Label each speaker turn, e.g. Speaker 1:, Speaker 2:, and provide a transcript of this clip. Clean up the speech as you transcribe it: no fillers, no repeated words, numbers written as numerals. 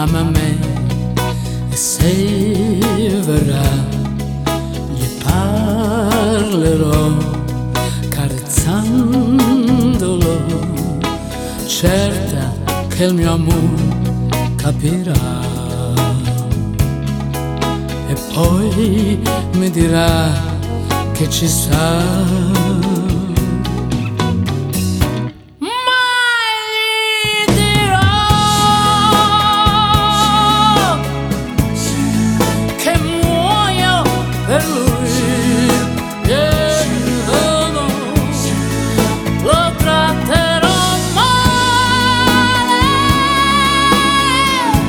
Speaker 1: ama me e se verrà gli parlerò carezzandolo, certa che il mio amore capirà e poi mi dirà che ci sta.